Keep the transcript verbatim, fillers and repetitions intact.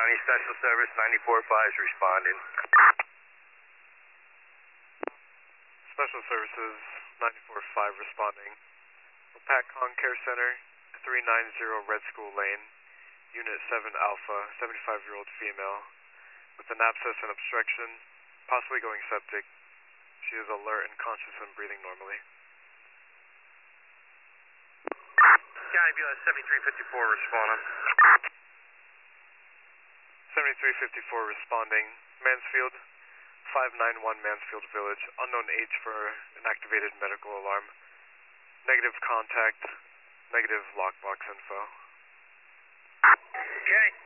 County Special Service ninety-four five is responding. Special Services ninety-four five responding. PACCON Care Center, three ninety Red School Lane, Unit seven Alpha, seventy-five-year-old female, with an abscess and obstruction, possibly going septic. She is alert and conscious and breathing normally. County B L S seventy-three fifty-four responding. seventy-three fifty-four responding. Mansfield, five nine one Mansfield Village, unknown age for an activated medical alarm. Negative contact, negative lockbox info. Okay.